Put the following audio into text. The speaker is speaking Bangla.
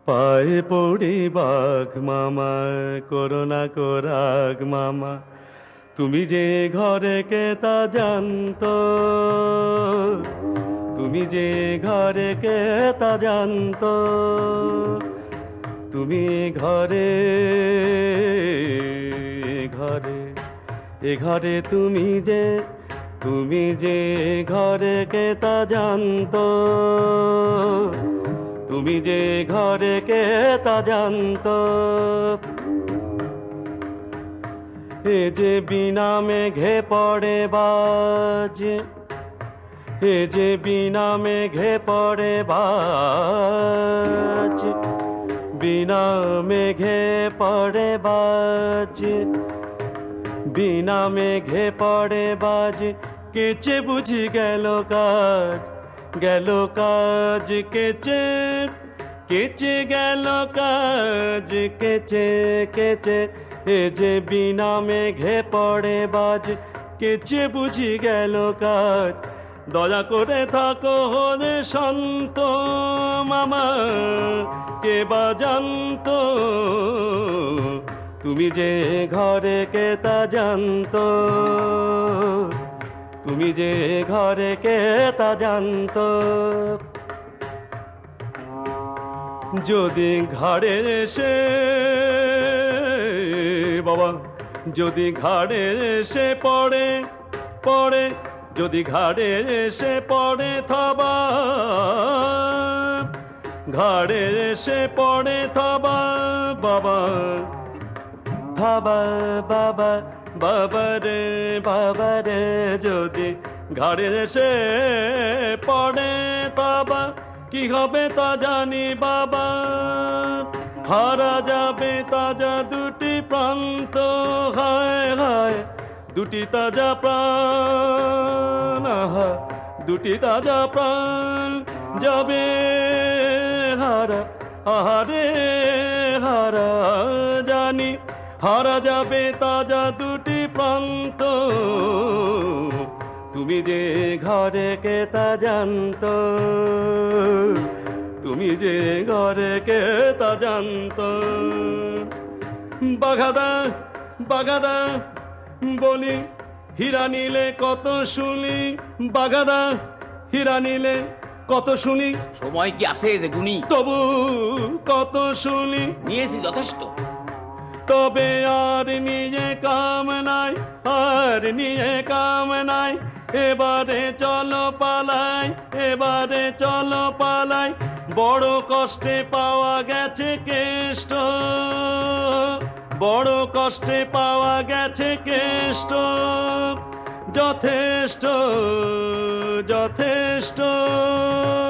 পায়ে পড়ি বাঘ মামা, করোনা কোরাগ মামা, তুমি যে ঘরে কে তা জানতো, তুমি যে ঘরে কে তা জানতো, তুমি ঘরে ঘরে এ ঘরে তুমি যে ঘরে কে তা জানতো, তুমি যে ঘরে কে তা জানতো। এ যে বিনা মেঘে পড়ে বাজ, এ যে বিনা মেঘে পড়ে বাজ, বিনা মেঘে পড়ে বাজ, বিনা মেঘে পড়ে বাজ, কেচে বুঝি গেল কাজ, গেল কাজ কেচে, কেচে গেল কাজ কেচে কেচে। এ যে বিনা মেঘে পড়ে বাজ, কেচে বুঝি গেল কাজ। দয়া করে থাকো হরে শান্ত মামা, কে বা জানতো, তুমি যে ঘরে কে তা জানতো, তুমি যে ঘরে কে তা জানতো। যদি ঘাড়ে এসে বাবা, যদি ঘাড়ে এসে পড়ে পড়ে, যদি ঘাড়ে এসে পড়ে থাবা, ঘাড়ে এসে পড়ে থাবা বাবা, থাবা বাবা, বাবা রে যদি ঘাড়ে এসে পড়ে থাবা, কি হবে তা জানি বাবা। হারা যাবে তাজা দুটি প্রান্ত, হায় হায় দুটি তাজা প্রাণ, দুটি তাজা প্রাণ যাবে হারা, আহারে হারা জানি, হারা যাবে তাজা দুটি প্রান্ত, তুমি যে ঘরে কে তা জানতো, তুমি যে ঘরে কে তা জানতো। বাঘাদা বাঘাদা বলি, হীরা নিলে কত শুনি, বাঘাদা হীরা নিলে কত শুনি। সময় কি আসে যে গুনি? তবু কত শুনি, নিয়েছি যথেষ্ট। তবে আর নিয়ে কাম নাই, আর নিয়ে কাম নাই, এবারে চলো পালাই, এবারে চলো পালাই। বড় কষ্টে পাওয়া গেছে কেষ্ট, বড় কষ্টে পাওয়া গেছে কেষ্ট, যথেষ্ট যথেষ্ট।